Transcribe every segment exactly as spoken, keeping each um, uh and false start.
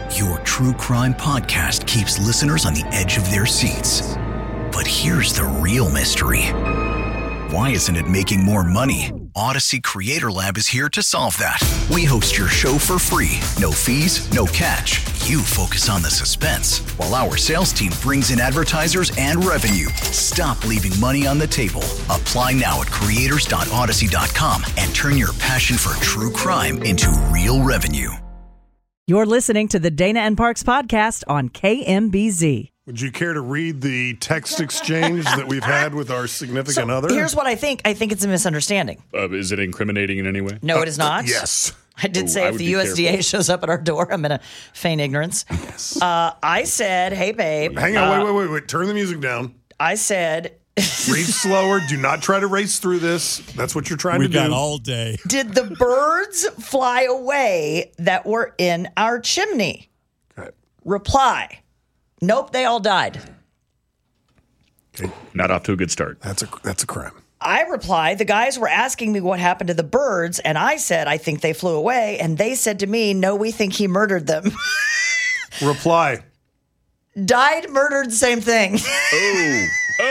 Your true crime podcast keeps listeners on the edge of their seats. But here's the real mystery. Why isn't it making more money? Odyssey Creator Lab is here to solve that. We host your show for free. No fees, no catch. You focus on the suspense, while our sales team brings in advertisers and revenue. Stop leaving money on the table. Apply now at creators dot odyssey dot com and turn your passion for true crime into real revenue. You're listening to the Dana and Parks podcast on K M B Z. Would you care to read the text exchange that we've had with our significant so other? Here's what I think. I think it's a misunderstanding. Uh, is it incriminating in any way? No, Uh, it is not. Yes. I did Ooh, say I if would the be U S D A careful. shows up at our door, I'm going to feign ignorance. Yes. Uh, I said, hey, babe. Hang on, uh, wait, wait, wait, wait. Turn the music down. I said, Read slower. Do not try to race through this. That's what you're trying We to got do. all day. did the birds fly away that were in our chimney? Okay. Reply, nope, they all died. Okay. Not off to a good start. That's a that's a crime. I replied, the guys were asking me what happened to the birds, and I said, I think they flew away. And they said to me, no, we think he murdered them. Reply. Died, murdered, same thing. Oh,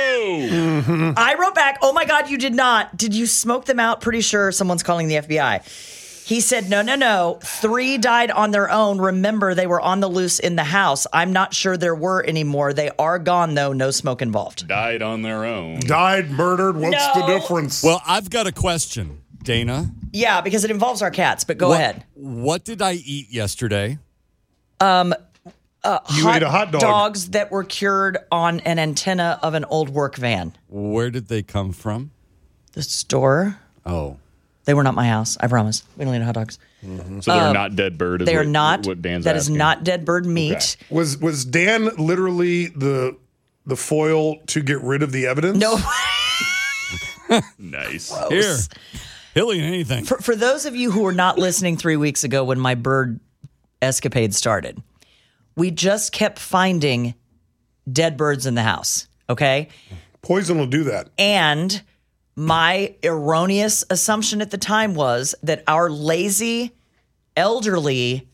oh. I wrote back, oh my God, you did not. Did you smoke them out? Pretty sure someone's calling the F B I. He said, no, no, no. Three died on their own. Remember, they were on the loose in the house. I'm not sure there were any more. They are gone, though. No smoke involved. Died on their own. Died, murdered. What's the No. difference? Well, I've got a question, Dana. Yeah, because it involves our cats, but go what, ahead. What did I eat yesterday? Um, uh, You hot ate a hot dog. Dogs that were cured on an antenna of an old work van. Where did they come from? The store. Oh. They were not my house. I promise. We don't eat hot dogs. So they're not dead bird. Is They are what, not. What Dan's That is asking. not dead bird meat. was was Dan literally the the foil to get rid of the evidence? No. Nice. Here. He'll eat anything. For, for those of you who were not listening three weeks ago when my bird escapade started, we just kept finding dead birds in the house, okay? Poison will do that. And my erroneous assumption at the time was that our lazy, elderly,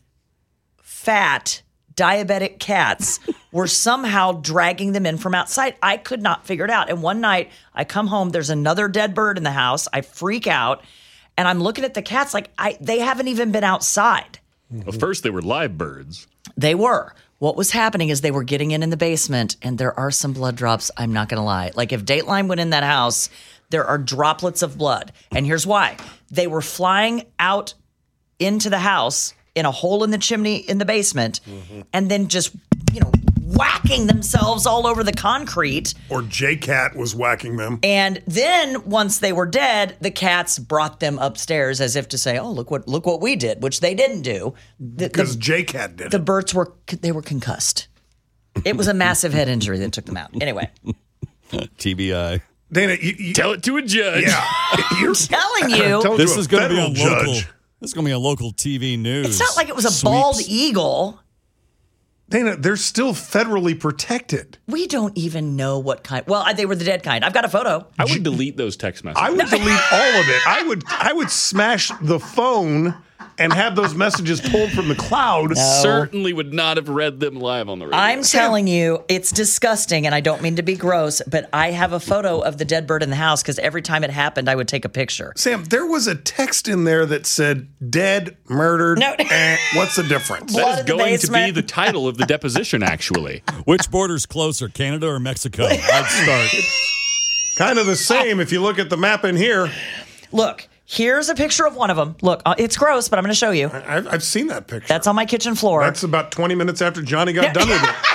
fat, diabetic cats were somehow dragging them in from outside. I could not figure it out. And one night I come home, there's another dead bird in the house. I freak out and I'm looking at the cats like I they haven't even been outside. Well, first they were live birds. They were. What was happening is they were getting in in the basement and there are some blood drops. I'm not going to lie. Like if Dateline went in that house, there are droplets of blood. And here's why. They were flying out into the house in a hole in the chimney in the basement mm-hmm. and then just, you know, whacking themselves all over the concrete. Or J-Cat was whacking them. And then once they were dead, the cats brought them upstairs as if to say, oh, look what look what we did, which they didn't do. The, Because the, J-Cat did the it. birds were, they were concussed. It was a massive head injury that took them out. Anyway. T B I. Dana, you, you, Tell it to a judge. yeah. You're telling you. Tell it This to a is going to be federal on judge. local. This is going to be on local T V news. It's not like it was a Sweeps. bald eagle. Dana, they're still federally protected. We don't even know what kind. Well, they were the dead kind. I've got a photo. I would delete those text messages. I would delete all of it. I would I would smash the phone and have those messages pulled from the cloud. certainly would not have read them live on the radio. I'm telling you, it's disgusting, and I don't mean to be gross, but I have a photo of the dead bird in the house because every time it happened, I would take a picture. Sam, there was a text in there that said dead, murdered. No. eh, what's the difference? Blood that in is the going to be basement. the title of the deposition, actually. Which border's closer, Canada or Mexico? I'd start. Kind of the same if you look at the map in here. Look, here's a picture of one of them. Look, uh, it's gross, but I'm going to show you. I've, I've seen that picture. That's on my kitchen floor. That's about twenty minutes after Johnny got done with it.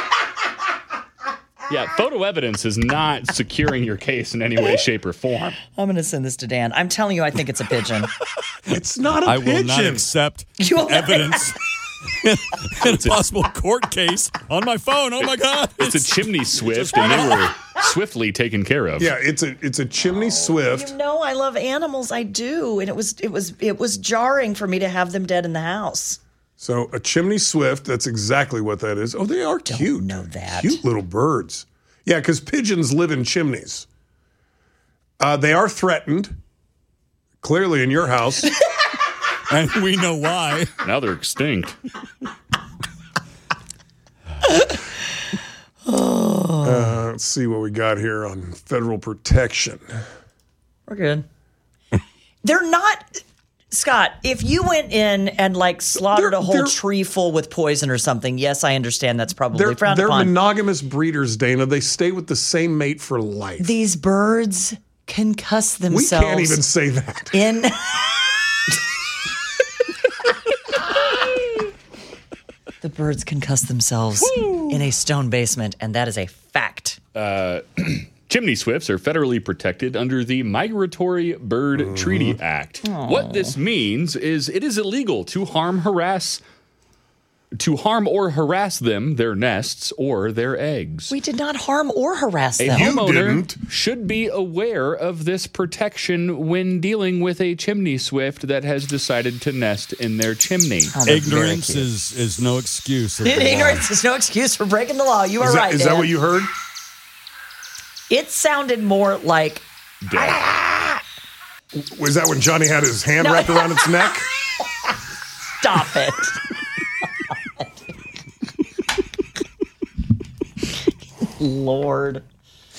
Yeah, photo evidence is not securing your case in any way, shape, or form. I'm going to send this to Dan. I'm telling you, I think it's a pigeon. It's not a I pigeon. will not accept You will not- evidence in a possible court case on my phone. Oh my God! It's a chimney swift, and they were swiftly taken care of. Yeah, it's a it's a chimney swift. You know, I love animals. I do, and it was it was it was jarring for me to have them dead in the house. So a chimney swift, that's exactly what that is. Oh, they are cute. know that. Cute little birds. Yeah, because pigeons live in chimneys. Uh, they are threatened, clearly in your house. And we know why. Now they're extinct. let's see what we got here on federal protection. We're good. They're not, Scott, if you went in and like slaughtered They're- a whole they're- tree full with poison or something, yes, I understand that's probably They're, frowned they're upon. monogamous breeders, Dana. They stay with the same mate for life. These birds can cuss we themselves can't even say that. in. The birds can cuss themselves in a stone basement, and that is a fact. Chimney swifts are federally protected under the Migratory Bird Mm-hmm. Treaty Act. What this means is it is illegal to harm, harass, to harm or harass them, their nests, or their eggs. We did not harm or harass A them. You homeowner didn't. should be aware of this protection when dealing with a chimney swift that has decided to nest in their chimney. Oh, that's very Ignorance cute. is is no excuse. of the law. Ignorance is no excuse for breaking the law. You are Is that, right. is that Dan. what you heard? It sounded more like Dead. Was that when Johnny had his hand No. wrapped around its neck? stop it. Lord.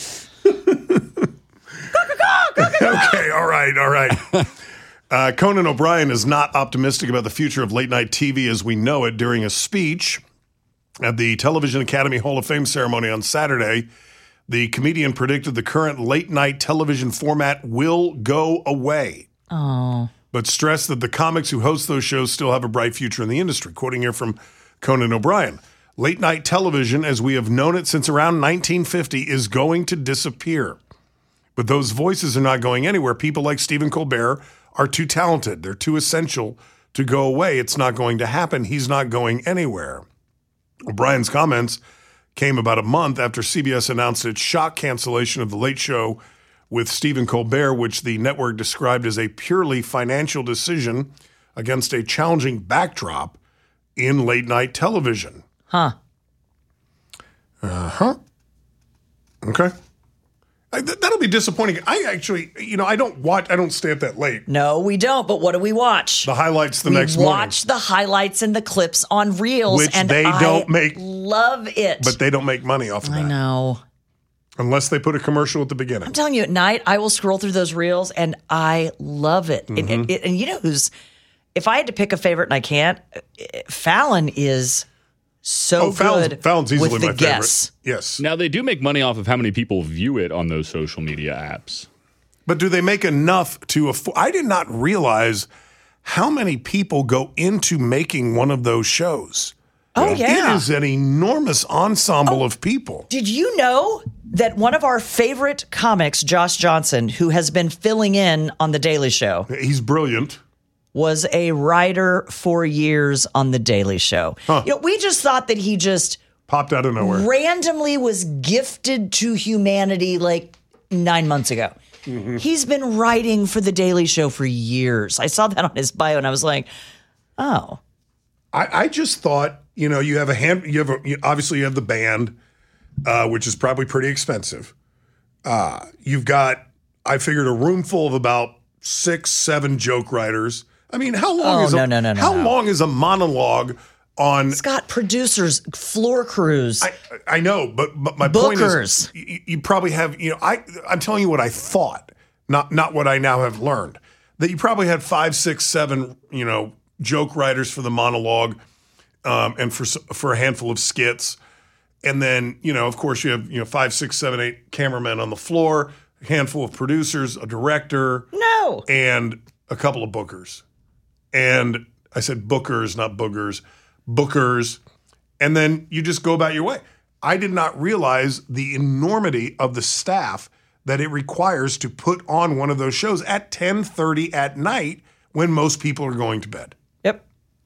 Okay, all right, all right. Uh, Conan O'Brien is not optimistic about the future of late night T V as we know it. During a speech at the Television Academy Hall of Fame ceremony on Saturday, the comedian predicted the current late night television format will go away. Oh. But stressed that the comics who host those shows still have a bright future in the industry. Quoting here from Conan O'Brien, late night television, as we have known it since around nineteen fifty, is going to disappear. But those voices are not going anywhere. People like Stephen Colbert are too talented. They're too essential to go away. It's not going to happen. He's not going anywhere. O'Brien's comments came about a month after C B S announced its shock cancellation of The Late Show with Stephen Colbert, which the network described as a purely financial decision against a challenging backdrop in late night television. Huh. Uh-huh. Okay. I, th- that'll be disappointing. I actually, you know, I don't watch, I don't stay up that late. No, we don't. But what do we watch? The highlights the we next morning. watch the highlights and the clips on Reels, Which and they I don't make- love it. But they don't make money off of I that. know. Unless they put a commercial at the beginning. I'm telling you, at night I will scroll through those Reels, and I love it. And, Mm-hmm. and, and you know who's? If I had to pick a favorite, and I can't, Fallon is so Oh, Fallon's, good Fallon's easily with the my guests. favorite. Yes. Now, they do make money off of how many people view it on those social media apps. But do they make enough to afford? I did not realize how many people go into making one of those shows. Oh yeah. It is an enormous ensemble of people. Did you know that one of our favorite comics, Josh Johnson, who has been filling in on The Daily Show, He's brilliant. was a writer for years on The Daily Show? Huh. You know, we just thought that he just Popped out of nowhere. randomly was gifted to humanity like nine months ago. Mm-hmm. He's been writing for The Daily Show for years. I saw that on his bio and I was like, oh. I, I just thought, you know, you have a hand, you have a, you, obviously you have the band, uh, which is probably pretty expensive. Uh, you've got, I figured, a room full of about six, seven joke writers. I mean, how long Oh, is no, a, no, no, no, how no. long is a monologue on? Scott, producers, floor crews. I, I know, but but my point Bookers. is, you, you probably have, you know, I I'm telling you what I thought, not not what I now have learned. That you probably had five, six, seven, you know, joke writers for the monologue, um, and for s- for a handful of skits, and then you know, of course, you have you know five, six, seven, eight cameramen on the floor, a handful of producers, a director, no. and a couple of bookers. And I said bookers, not boogers, bookers. And then you just go about your way. I did not realize the enormity of the staff that it requires to put on one of those shows at ten thirty at night when most people are going to bed. Yep.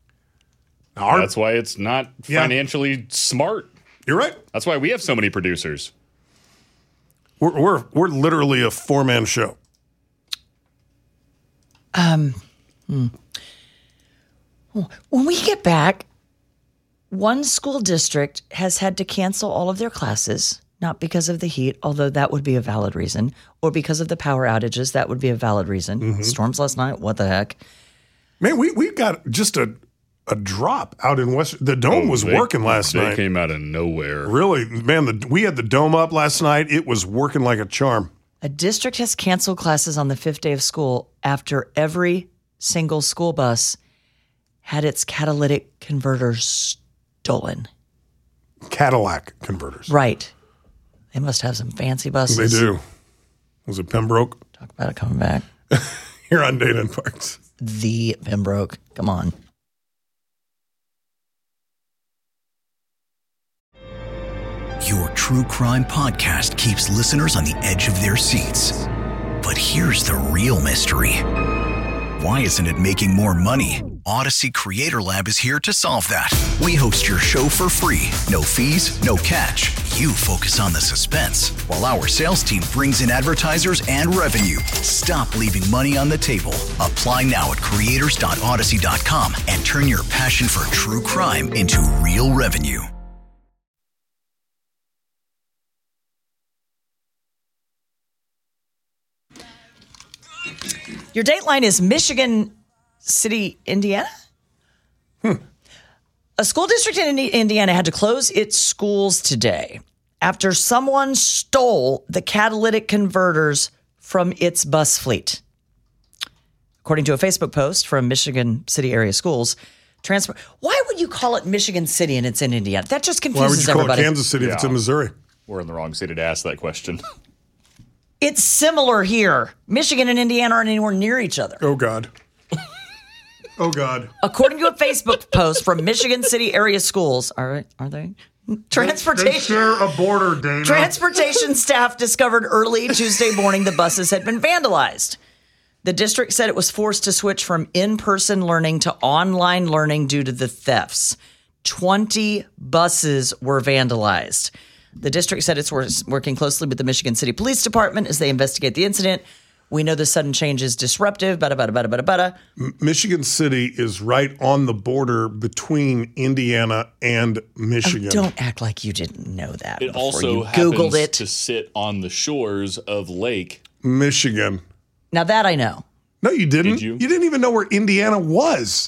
Now, our- That's why it's not Yeah. financially smart. you're right. That's why we have so many producers. We're, we're, we're literally a four-man show. When we get back, one school district has had to cancel all of their classes, not because of the heat, although that would be a valid reason, or because of the power outages, that would be a valid reason. Mm-hmm. Storms last night, what the heck? Man, we, we've got just a a drop out in West. The dome Oh, was they- working last they night. came out of nowhere. Really, man, the, we had the dome up last night. It was working like a charm. A district has canceled classes on the fifth day of school after every single school bus had its catalytic converters stolen. Cadillac converters. Right. They must have some fancy buses. They do. Was it Pembroke? Talk about it coming back. Here on Dana and Parks. The Pembroke. Come on. Your true crime podcast keeps listeners on the edge of their seats. But here's the real mystery. Why isn't it making more money? Odyssey Creator Lab is here to solve that. We host your show for free. No fees, no catch. You focus on the suspense, while our sales team brings in advertisers and revenue. Stop leaving money on the table. Apply now at creators dot odyssey dot com and turn your passion for true crime into real revenue. Your dateline is Michigan City, Indiana? Hmm. A school district in Indiana had to close its schools today after someone stole the catalytic converters from its bus fleet. According to a Facebook post from Michigan City area schools, transport. Why would you call it Michigan City and it's in Indiana? That just Why would confuses you call everybody. it Kansas City if it's in Missouri? We're in the wrong city to ask that question. It's similar here. Michigan and Indiana aren't anywhere near each other. Oh, God. Oh, God. According to a Facebook post from Michigan City area schools, are, are they? Transportation. They share a border, Dana. Transportation staff discovered early Tuesday morning the buses had been vandalized. The district said it was forced to switch from in-person learning to online learning due to the thefts. twenty buses were vandalized. The district said it's working closely with the Michigan City Police Department as they investigate the incident. We know the sudden change is disruptive, bada, bada, bada, bada, bada. Michigan City is right on the border between Indiana and Michigan. Oh, don't act like you didn't know that It before also you happens Googled it. to sit on the shores of Lake. Michigan. Now that I know. No, you didn't. Did you? You didn't even know where Indiana was.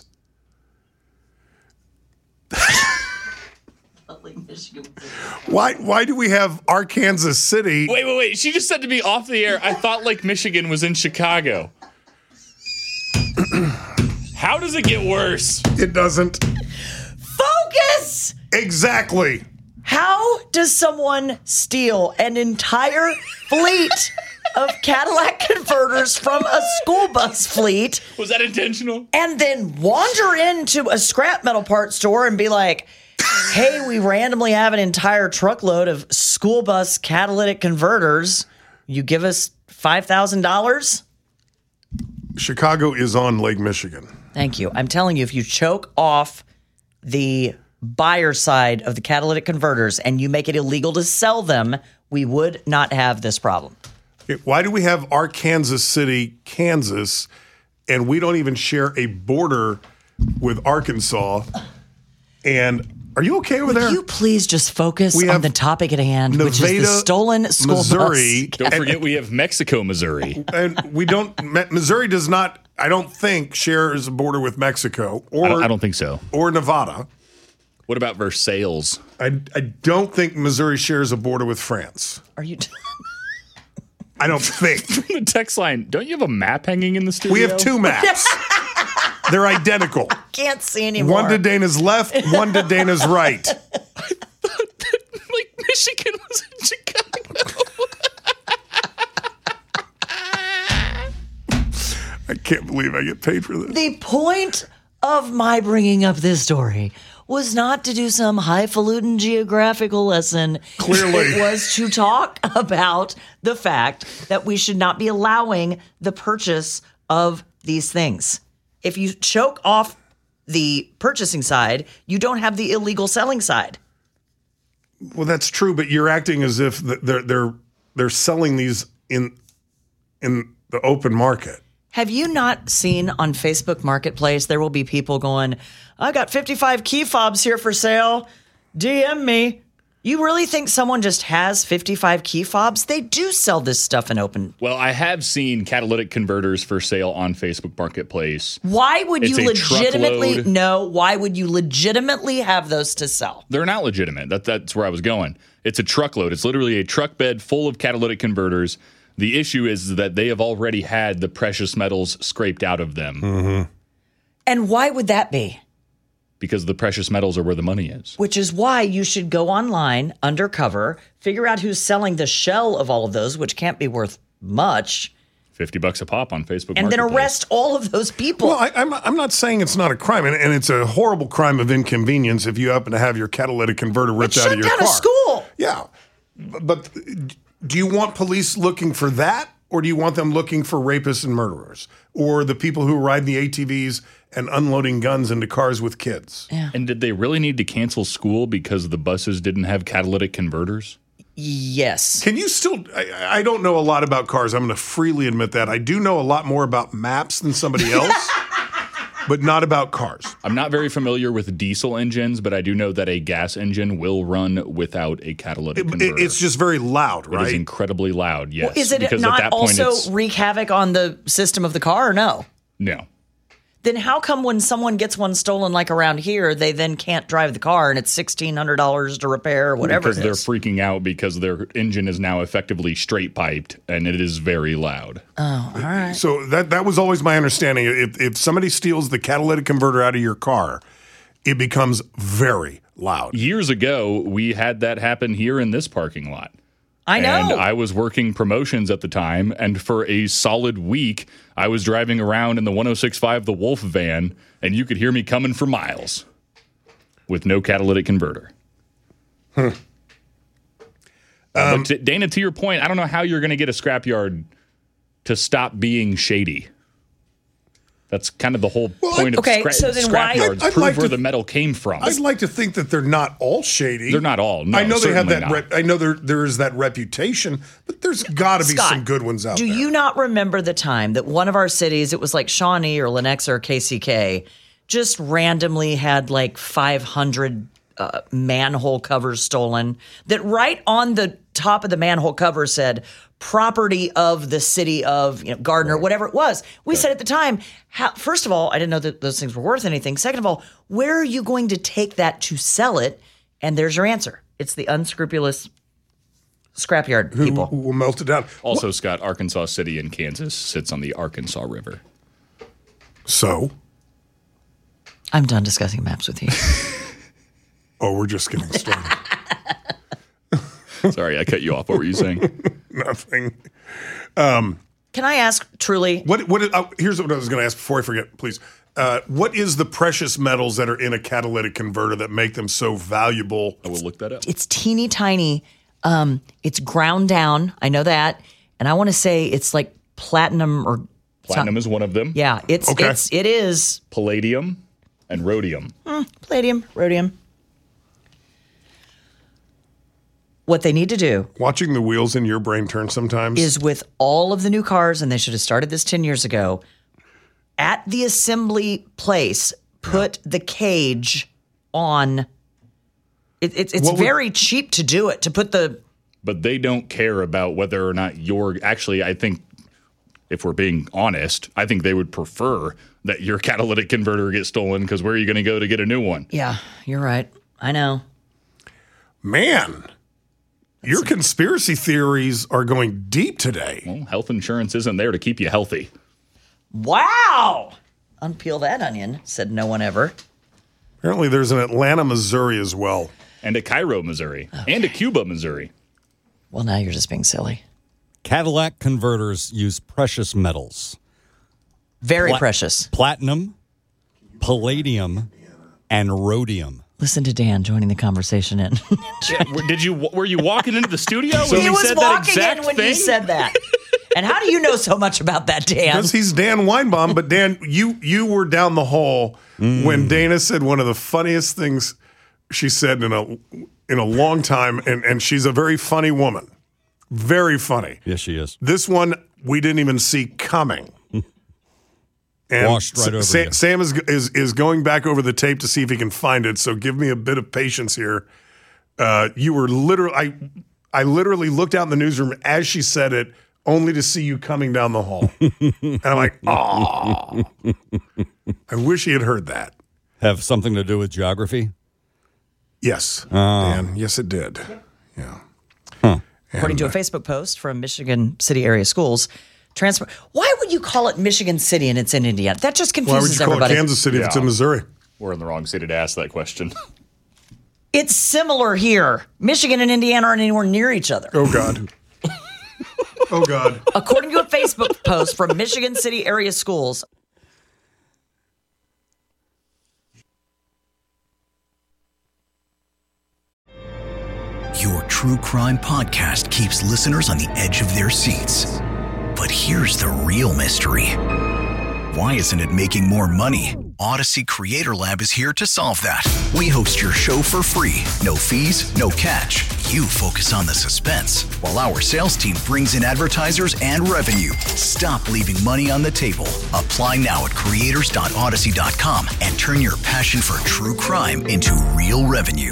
Why Why do we have Arkansas City? Wait, wait, wait. She just said to me off the air, I thought Lake Michigan was in Chicago. How does it get worse? It doesn't. Focus! Exactly. How does someone steal an entire fleet of Cadillac converters from a school bus fleet Was that intentional? and then wander into a scrap metal part store and be like, hey, we randomly have an entire truckload of school bus catalytic converters. You give us five thousand dollars? Chicago is on Lake Michigan. Thank you. I'm telling you, if you choke off the buyer side of the catalytic converters and you make it illegal to sell them, we would not have this problem. Okay, why do we have Arkansas City, Kansas, and we don't even share a border with Arkansas? And are you okay over there? Would you please just focus We on have the topic at hand, which is the Nevada, stolen school Missouri, bus? Don't forget we have Mexico, Missouri. and we don't. Missouri does not. I don't think shares a border with Mexico or I don't, I don't think so. or Nevada. What about Versailles? I, I don't think Missouri shares a border with France. Are you? I don't think. The text line, don't you have a map hanging in the studio? We have two maps. They're identical. Can't see anymore. One to Dana's left, one to Dana's right. Like Michigan was in Chicago. I can't believe I get paid for this. The point of my bringing up this story was not to do some highfalutin geographical lesson. Clearly. It was to talk about the fact that we should not be allowing the purchase of these things. If you choke off the purchasing side, you don't have the illegal selling side. Well, that's true, but you're acting as if th- they're they're they're selling these in in the open market. Have you not seen on Facebook Marketplace, there will be people going, I got fifty-five key fobs here for sale. D M me. You really think someone just has fifty-five key fobs? They do sell this stuff in open. Well, I have seen catalytic converters for sale on Facebook Marketplace. Why would It's you a legitimately truckload. no? Why would you legitimately have those to sell? They're not legitimate. That, that's where I was going. It's a truckload. It's literally a truck bed full of catalytic converters. The issue is that they have already had the precious metals scraped out of them. Mm-hmm. And why would that be? Because the precious metals are where the money is. Which is why you should go online, undercover, figure out who's selling the shell of all of those, which can't be worth much, fifty bucks a pop on Facebook and then Marketplace. arrest all of those people. Well, I, I'm, I'm not saying it's not a crime, and, and it's a horrible crime of inconvenience if you happen to have your catalytic converter ripped Shut out of your down car. a school. Yeah. But, but do you want police looking for that, or do you want them looking for rapists and murderers, or the people who ride the A T Vs and unloading guns into cars with kids? Yeah. And did they really need to cancel school because the buses didn't have catalytic converters? Yes. Can you still? I, I don't know a lot about cars. I'm going to freely admit that. I do know a lot more about maps than somebody else, but not about cars. I'm not very familiar with diesel engines, but I do know that a gas engine will run without a catalytic It, converter. it- it's just very loud, It is right? incredibly loud, yes. Is it because not at that point also it's, wreak havoc on the system of the car or no? no. Then how come when someone gets one stolen like around here, they then can't drive the car and it's sixteen hundred dollars to repair or whatever Because it they're is? freaking out because their engine is now effectively straight piped and it is very loud. Oh, all right. So that that was always my understanding. If if somebody steals the catalytic converter out of your car, it becomes very loud. Years ago, we had that happen here in this parking lot. I know. And I was working promotions at the time, and for a solid week, I was driving around in the one oh six point five The Wolf van, and you could hear me coming for miles with no catalytic converter. Hmm. Uh, Um, but to, Dana, to your point, I don't know how you're going to get a scrapyard to stop being shady. That's kind of the whole point of okay, scra- so then why- scrapyards. I'd- I'd Prove like where to- the metal came from. I'd like to think that they're not all shady. They're not all. No, I know they have certainly that. not. Rep, I know there there is that reputation, but there's got to be Scott, some good ones out do there. you not remember the time that one of our cities, it was like Shawnee or Lenexa or K C K, just randomly had like five hundred uh, manhole covers stolen? That right on the top of the manhole cover said property of the city of, you know, Gardner, whatever it was. We said at the time, how, first of all, I didn't know that those things were worth anything. Second of all, where are you going to take that to sell it? And there's your answer. It's the unscrupulous scrapyard Who people. will melt it down? Also, Scott, Arkansas City in Kansas sits on the Arkansas River. So, I'm done discussing maps with you. oh, we're just getting started. Sorry, I cut you off. What were you saying? Nothing. Can I ask truly? What? What? Oh, here's what I was going to ask before I forget, please. Uh, what is the precious metals that are in a catalytic converter that make them so valuable? I will look that up. It's teeny tiny. Um, it's ground down. I know that, and I want to say it's like platinum or Platinum is one of them. yeah. It's Okay. it's it is Palladium and rhodium. palladium, rhodium. What they need to do Watching the wheels in your brain turn sometimes is with all of the new cars, and they should have started this ten years ago. At the assembly place, put the cage on. It, it's it's What would- very cheap to do it. To put the But they don't care about whether or not you're actually, I think, if we're being honest, I think they would prefer that your catalytic converter gets stolen because where are you going to go to get a new one? yeah, you're right. I know. man. Your conspiracy theories are going deep today. Well, health insurance isn't there to keep you healthy. Wow. Unpeel that onion, said no one ever. Apparently, there's an Atlanta, Missouri as well. And a Cairo, Missouri. And a Cuba, Missouri. Well, now you're just being silly. Cadillac converters use precious metals. Very Pla- precious. Platinum, palladium, and rhodium. Listen to Dan joining the conversation in. Yeah, were- did you were you walking into the studio when he we was said that walking exact in when thing? you said that. And how do you know so much about that, Dan? Because he's Dan Weinbaum, but Dan, you you were down the hall when Dana said one of the funniest things she said in a in a long time, and, and she's a very funny woman. Very funny. Yes, she is. This one we didn't even see coming. And Washed right over Sa- you. Sam is, is is going back over the tape to see if he can find it. So give me a bit of patience here. Uh, you were literally, I, I literally looked out in the newsroom as she said it, only to see you coming down the hall. And I'm like, oh, I wish he had heard that. Have something to do with geography? Yes. Oh. Dan, yes, it did. Yeah. Huh. According to a Facebook post from Michigan City Area Schools, transport. Why would you call it Michigan City and it's in Indiana? That just Why would confuses you call everybody. it Kansas City if it's Yeah. in Missouri? We're in the wrong city to ask that question. It's similar here. Michigan and Indiana aren't anywhere near each other. Oh, God. Oh, God. According to a Facebook post from Michigan City Area Schools, Your true crime podcast keeps listeners on the edge of their seats. But here's the real mystery. Why isn't it making more money? Odyssey Creator Lab is here to solve that. We host your show for free. No fees, no catch. You focus on the suspense, while our sales team brings in advertisers and revenue. Stop leaving money on the table. Apply now at creators dot odyssey dot com and turn your passion for true crime into real revenue.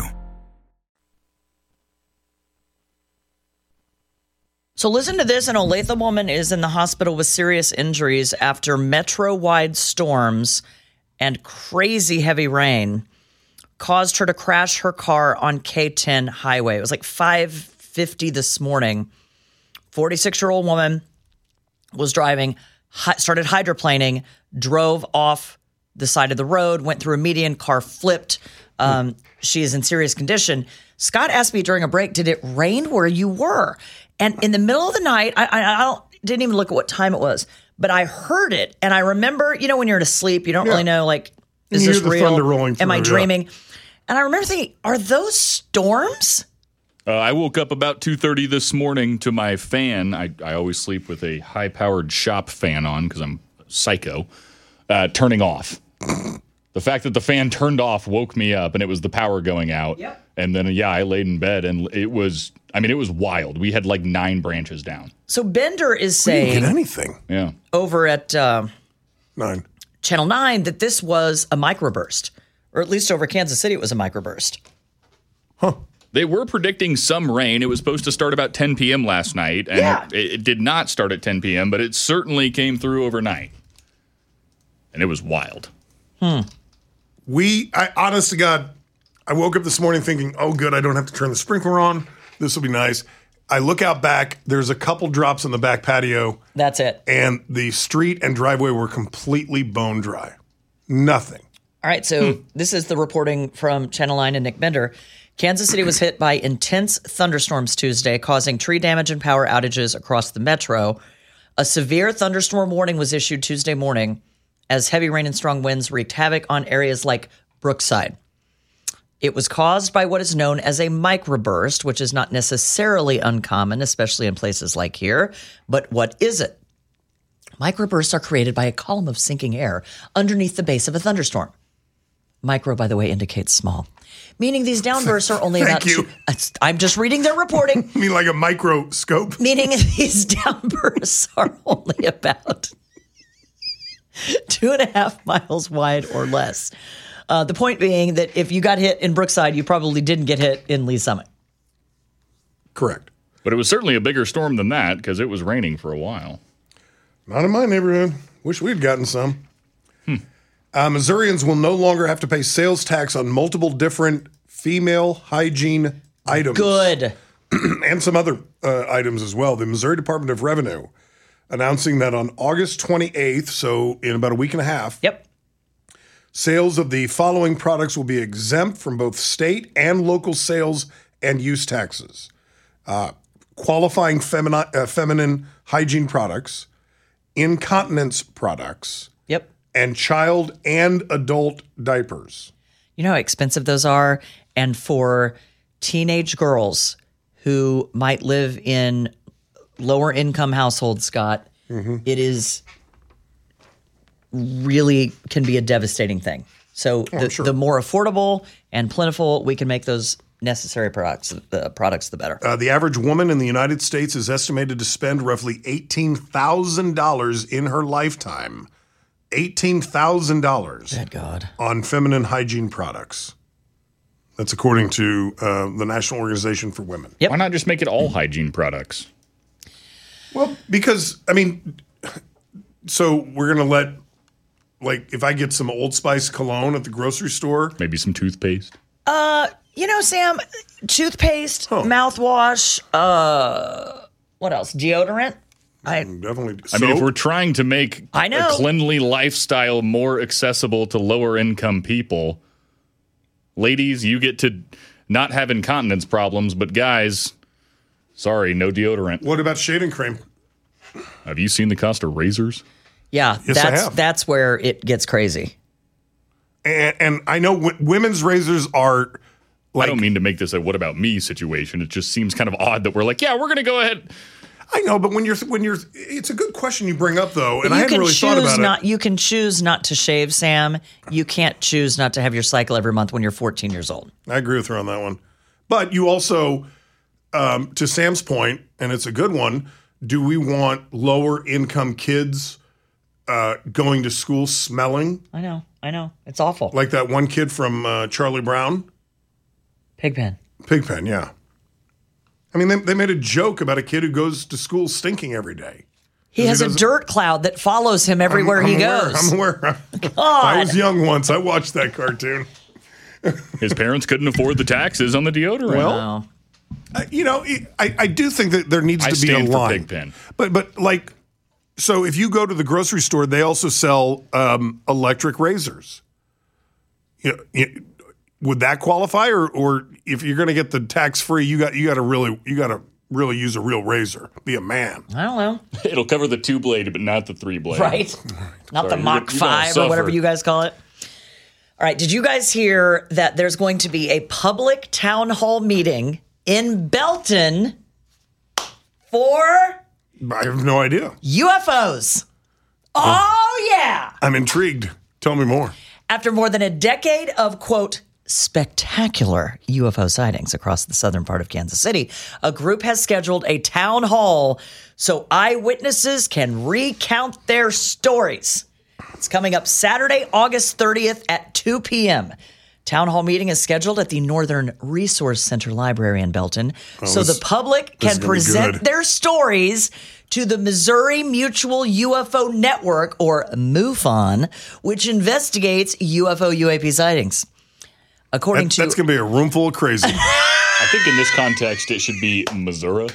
So listen to this. An Olathe woman is in the hospital with serious injuries after metro-wide storms and crazy heavy rain caused her to crash her car on K ten highway. It was like five fifty this morning. forty-six-year-old woman was driving, started hydroplaning, drove off the side of the road, went through a median, car flipped. Um, she is in serious condition. Scott asked me during a break, did it rain where you were? And in the middle of the night, I, I, I don't, didn't even look at what time it was, but I heard it. And I remember, you know, when you're asleep, you don't Yeah. really know, like, is You this hear the real? thunder rolling Am I through, yeah. dreaming? And I remember thinking, are those storms? Uh, I woke up about two thirty this morning to my fan. I, I always sleep with a high-powered shop fan on because I'm psycho, uh, turning off. The fact that the fan turned off woke me up, and it was the power going out. Yep. And then, yeah, I laid in bed, and it was, I mean, it was wild. We had like nine branches down. So Bender is I didn't saying get anything. Yeah. over at uh, Nine. Channel nine that this was a microburst, or at least over Kansas City, it was a microburst. They were predicting some rain. It was supposed to start about ten p.m. last night, and Yeah. it, it did not start at ten p.m., but it certainly came through overnight. And it was wild. We, I, honest to God, I woke up this morning thinking, oh, good, I don't have to turn the sprinkler on. This will be nice. I look out back. There's a couple drops in the back patio, That's it. and the street and driveway were completely bone dry. Nothing. All right, so this is the reporting from Channel nine and Nick Bender. Kansas City was hit by intense thunderstorms Tuesday, causing tree damage and power outages across the metro. A severe thunderstorm warning was issued Tuesday morning as heavy rain and strong winds wreaked havoc on areas like Brookside. It was caused by what is known as a microburst, which is not necessarily uncommon, especially in places like here. But what is it? Microbursts are created by a column of sinking air underneath the base of a thunderstorm. Micro, by the way, indicates small, meaning these downbursts are only Thank about you. two. I'm just reading their reporting, I mean, like a microscope. meaning these downbursts are only about two and a half miles wide or less. Uh, the point being that if you got hit in Brookside, you probably didn't get hit in Lee Summit. Correct. But it was certainly a bigger storm than that because it was raining for a while. Not in my neighborhood. Wish we'd gotten some. Hmm. Uh, Missourians will no longer have to pay sales tax on multiple different female hygiene items. Good. And some other uh, items as well. The Missouri Department of Revenue announcing that on August twenty-eighth, so in about a week and a half, Yep. sales of the following products will be exempt from both state and local sales and use taxes. Uh, qualifying femini- uh, feminine hygiene products, incontinence products, Yep. and child and adult diapers. You know how expensive those are? And for teenage girls who might live in lower income households, Scott, it is really can be a devastating thing. So the, sure. the more affordable and plentiful we can make those necessary products, the products, the better. Uh, the average woman in the United States is estimated to spend roughly eighteen thousand dollars in her lifetime. eighteen thousand dollars Good God. on feminine hygiene products. That's according to uh, the National Organization for Women. Yep. Why not just make it all hygiene products? Well, because, I mean, so we're going to let, like, if I get some Old Spice cologne at the grocery store. Maybe some toothpaste. Uh, you know, Sam, toothpaste, Huh. mouthwash, uh, what else? Deodorant. I Definitely. I mean, if soap. we're trying to make I know. a cleanly lifestyle more accessible to lower income people, ladies, you get to not have incontinence problems, but guys, sorry, no deodorant. What about shaving cream? Have you seen the cost of razors? yeah, Yes, I that's have. that's where it gets crazy. And, and I know w- women's razors are like. I don't mean to make this a what about me situation. It just seems kind of odd that we're like, yeah, we're going to go ahead. I know, but when you're when you're, it's a good question you bring up though, and you I hadn't can really thought choose about not. it. You can choose not to shave, Sam. You can't choose not to have your cycle every month when you're fourteen years old. I agree with her on that one. But you also, um, to Sam's point, and it's a good one. Do we want lower income kids uh, going to school smelling I know, I know, it's awful. like that one kid from uh, Charlie Brown? Pigpen. Pigpen, yeah. I mean, they, they made a joke about a kid who goes to school stinking every day. He has a doesn't- dirt cloud that follows him everywhere I'm he aware, goes. I'm aware. I was young once. I watched that cartoon. His parents couldn't afford the taxes on the deodorant. Well, Oh. Uh, you know, it- I, I do think that there needs I to be a stand for line. Pigpen. But but like, so if you go to the grocery store, they also sell um, electric razors. You know, you- would that qualify, or or if you're going to get the tax free, you got you got to really you got to really use a real razor. Be a man. I don't know. It'll cover the two blade, but not the three blade. Right? Not the Sorry, Mach you're- you're gonna five or whatever suffer. you guys call it. All right. Did you guys hear that there's going to be a public town hall meeting in Belton for I have no idea. U F Os? Oh, yeah. I'm intrigued. Tell me more. After more than a decade of, quote, spectacular U F O sightings across the southern part of Kansas City, a group has scheduled a town hall so eyewitnesses can recount their stories. It's coming up Saturday, August thirtieth at two p.m. Town hall meeting is scheduled at the Northern Resource Center Library in Belton so this- the public this is can gonna be present good. their stories to the Missouri Mutual U F O Network, or MUFON, which investigates U F O U A P sightings. According That, to that's going to be a room full of crazy. I think in this context, it should be Missouri.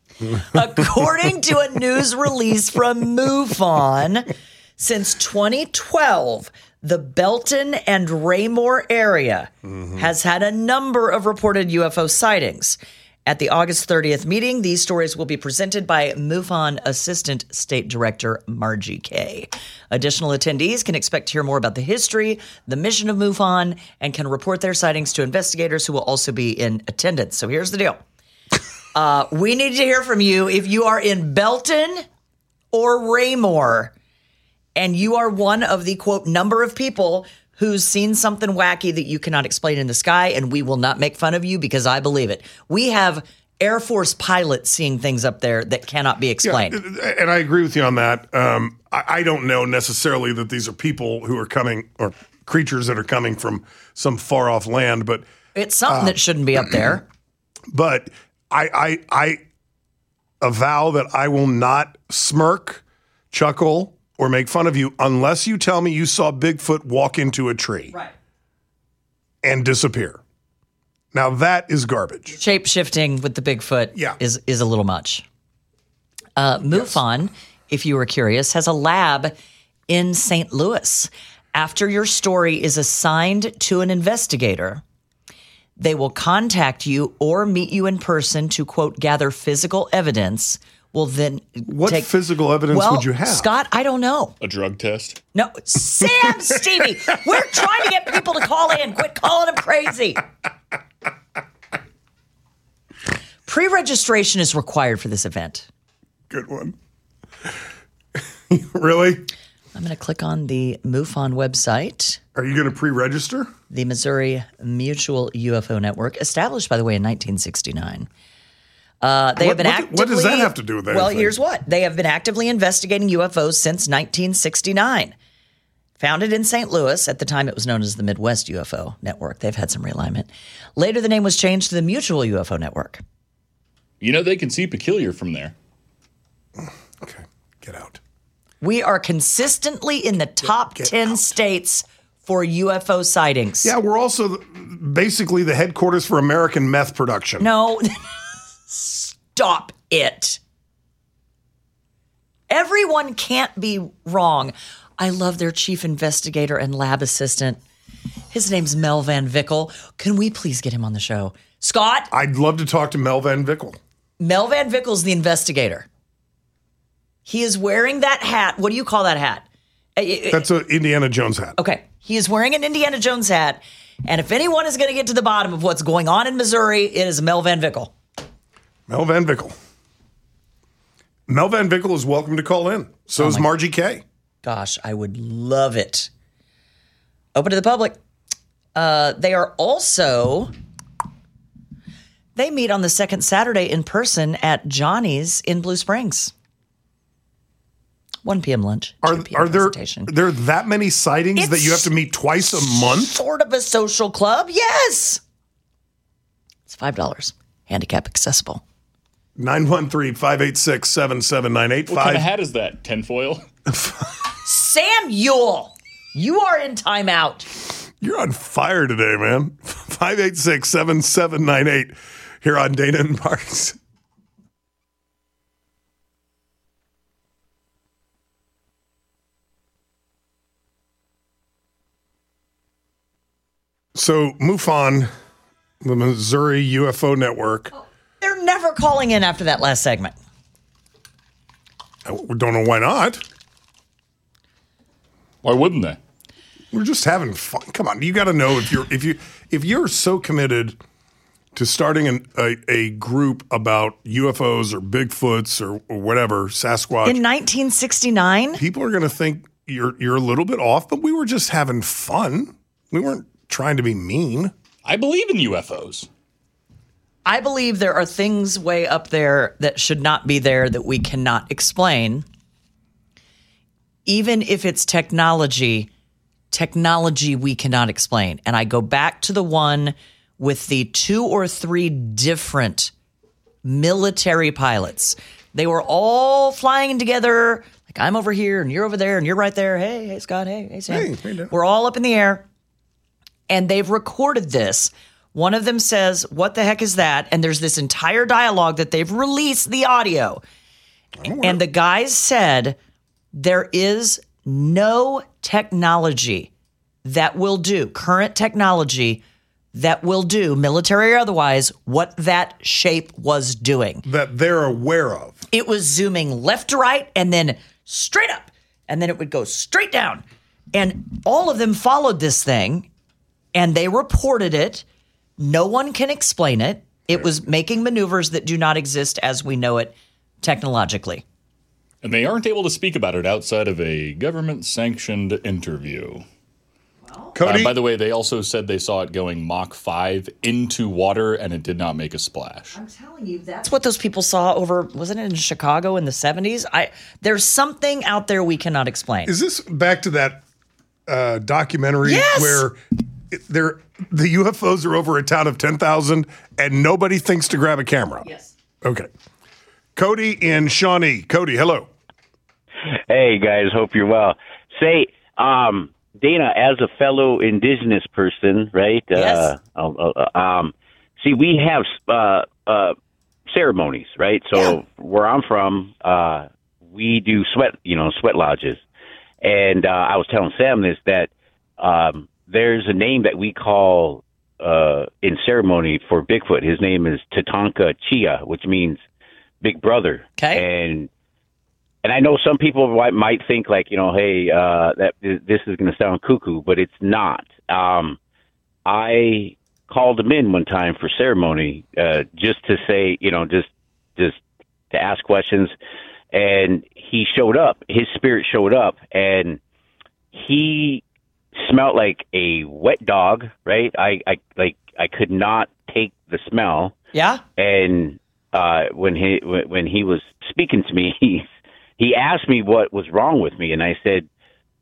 According to a news release from MUFON, since twenty twelve, the Belton and Raymore area has had a number of reported U F O sightings. At the August thirtieth meeting, these stories will be presented by MUFON Assistant State Director Margie Kay. Additional attendees can expect to hear more about the history, the mission of MUFON, and can report their sightings to investigators who will also be in attendance. So here's the deal. Uh, we need to hear from you if you are in Belton or Raymore and you are one of the, quote, number of people who's seen something wacky that you cannot explain in the sky, and we will not make fun of you because I believe it. We have Air Force pilots seeing things up there that cannot be explained. Yeah, and I agree with you on that. Um, I, I don't know necessarily that these are people who are coming or creatures that are coming from some far off land, but It's something that shouldn't be up there. but I, I I avow that I will not smirk, chuckle, or make fun of you unless you tell me you saw Bigfoot walk into a tree Right. and disappear. Now that is garbage. Shape shifting with the Bigfoot Yeah. is, is a little much. Uh, MUFON, if you were curious, has a lab in Saint Louis. After your story is assigned to an investigator, they will contact you or meet you in person to, quote, gather physical evidence. Will then What take, physical evidence well, would you have? Scott, I don't know. A drug test. No, Sam, Stevie, we're trying to get people to call in. Quit calling them crazy. Pre-registration is required for this event. Good one. Really? I'm going to click on the MUFON website, Are you going to pre-register? the Missouri Mutual U F O Network, established, by the way, in nineteen sixty-nine. Uh, they What- have been what- actively. what does that have to do with Well, anything? here's what they have been actively investigating U F Os since nineteen sixty-nine. Founded in Saint Louis. At the time, it was known as the Midwest U F O Network. They've had some realignment. Later, the name was changed to the Mutual U F O Network. You know, they can see peculiar from there. Okay, get out. We are consistently in the top Get ten out. states for U F O sightings. Yeah, we're also basically the headquarters for American meth production. No, stop it. Everyone can't be wrong. I love their chief investigator and lab assistant. His name's Mel Van Vickle. Can we please get him on the show? Scott? I'd love to talk to Mel Van Vickle. Mel Van Vickle's the investigator. He is wearing that hat. What do you call that hat? That's an Indiana Jones hat. Okay. He is wearing an Indiana Jones hat. And if anyone is going to get to the bottom of what's going on in Missouri, it is Mel Van Vickle. Mel Van Vickle. Mel Van Vickle is welcome to call in. So Oh is my- Margie Kay. Gosh, I would love it. Open to the public. Uh, they are also, they meet on the second Saturday in person at Johnny's in Blue Springs. one p.m. lunch. Are, two p.m. are there, presentation. there that many sightings that you have to meet twice a month? Sort of a social club, yes. It's five dollars. Handicap accessible. nine one three, five eight six, seven seven nine eight. What kind of hat is that? Tinfoil? Samuel, you are in timeout. You're on fire today, man. five eight six, seven seven nine eight here on Dana and Parks. So, MUFON, the Missouri U F O Network. They're never calling in after that last segment. I don't know why not. Why wouldn't they? We're just having fun. Come on, you got to know if you're if you if you're so committed to starting an, a a group about U F Os or Bigfoots or, or whatever, Sasquatch. In nineteen sixty-nine, people are going to think you're you're a little bit off, but we were just having fun. We weren't trying to be mean. I believe in U F Os. I believe there are things way up there that should not be there that we cannot explain. Even if it's technology, technology we cannot explain. And I go back to the one with the two or three different military pilots. They were all flying together. Like, I'm over here and you're over there and you're right there. Hey, hey, Scott. Hey, hey, Sam. Hey, how you doing? We're all up in the air. And they've recorded this. One of them says, what the heck is that? And there's this entire dialogue that they've released the audio. And the guys said, there is no technology that will do, current technology that will do, military or otherwise, what that shape was doing. That they're aware of. It was zooming left to right and then straight up. And then it would go straight down. And all of them followed this thing and they reported it. No one can explain it. It was making maneuvers that do not exist as we know it technologically. And they aren't able to speak about it outside of a government-sanctioned interview. Cody, Uh, by the way, they also said they saw it going Mach five into water, and it did not make a splash. I'm telling you, that's what those people saw over, wasn't it in Chicago in the seventies? I There's something out there we cannot explain. is this back to that uh, documentary Yes! where it- they're, the U F Os are over a town of ten thousand and nobody thinks to grab a camera? Yes. Okay. Cody and Shawnee. Cody, hello. Hey guys, hope you're well. Say, um, Dana, as a fellow indigenous person, right? Yes. Uh, uh, um, see, we have uh, uh, ceremonies, right? So Yeah. where I'm from, uh, we do sweat, you know, sweat lodges. And uh, I was telling Sam this that um, there's a name that we call uh, in ceremony for Bigfoot. His name is Tatanka Chia, which means big brother. Okay. And and I know some people might, might think like, you know, hey, uh, that this is going to sound cuckoo, but it's not. Um, I called him in one time for ceremony, uh, just to say, you know, just just to ask questions, and he showed up. His spirit showed up, and he smelled like a wet dog. Right? I, I like I could not take the smell. Yeah? And uh, when he when he was speaking to me, he he asked me what was wrong with me, and I said,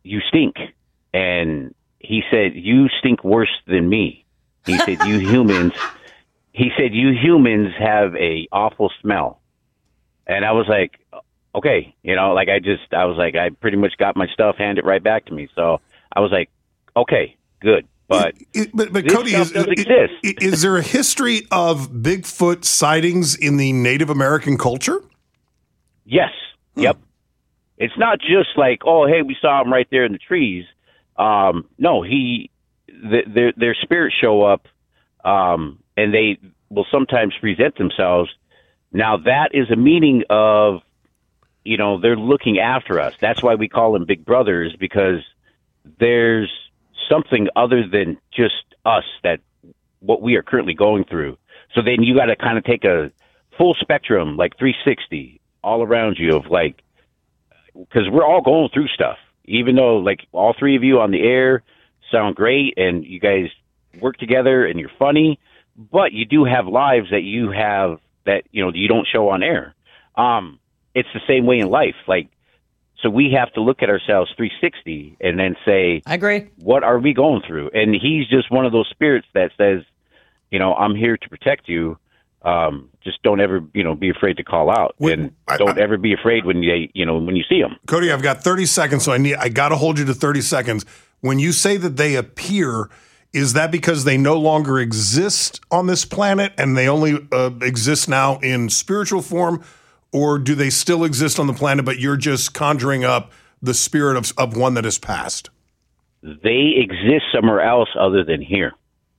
you stink. And he said, you stink worse than me. He said, you humans, he said, you humans have a awful smell. And I was like, okay, you know, like I just, I was like, I pretty much got my stuff handed right back to me. So I was like, okay, good. But, it, it, but, but this Cody, stuff is, does is, exist. is there a history of Bigfoot sightings in the Native American culture? Yes. Hmm. Yep. It's not just like, oh, hey, we saw him right there in the trees. Um, no, he, the, their their spirits show up, um, and they will sometimes present themselves. Now that is a meaning of, you know, they're looking after us. That's why we call them big brothers, because there's something other than just us, that what we are currently going through. So then you got to kind of take a full spectrum, like three sixty all around you of like, because we're all going through stuff, even though like all three of you on the air sound great and you guys work together and you're funny, but you do have lives that you have that, you know, you don't show on air. Um, it's the same way in life. Like, so we have to look at ourselves three sixty and then say, I agree. What are we going through? And he's just one of those spirits that says, you know, I'm here to protect you. Um, just don't ever, you know, be afraid to call out, Wait, and I, don't I, ever be afraid when you, you know, when you see them. Cody, I've got thirty seconds, so I need, I got to hold you to thirty seconds. When you say that they appear, is that because they no longer exist on this planet and they only uh, exist now in spiritual form? Or do they still exist on the planet, but you're just conjuring up the spirit of, of one that has passed? They exist somewhere else other than here.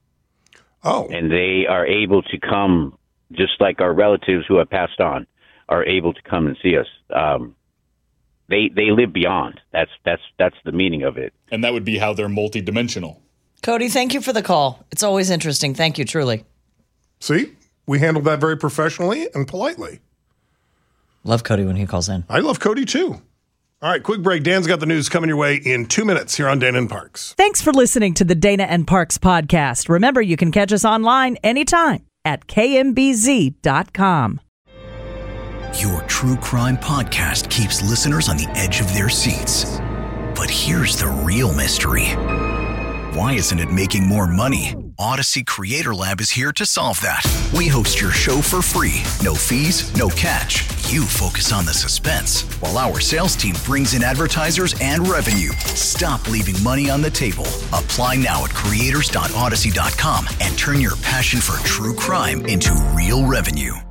Oh. And they are able to come, just like our relatives who have passed on, are able to come and see us. Um, they they live beyond. That's that's that's the meaning of it. And that would be how they're multidimensional. Cody, thank you for the call. It's always interesting. Thank you, truly. See? We handled that very professionally and politely. Love Cody when he calls in. I love Cody, too. All right, quick break. Dan's got the news coming your way in two minutes here on Dana and Parks. Thanks for listening to the Dana and Parks podcast. Remember, you can catch us online anytime at K M B Z dot com. Your true crime podcast keeps listeners on the edge of their seats. But here's the real mystery. Why isn't it making more money? Odyssey Creator Lab is here to solve that. We host your show for free. No fees, no catch. You focus on the suspense, while our sales team brings in advertisers and revenue. Stop leaving money on the table. Apply now at creators dot odyssey dot com and turn your passion for true crime into real revenue.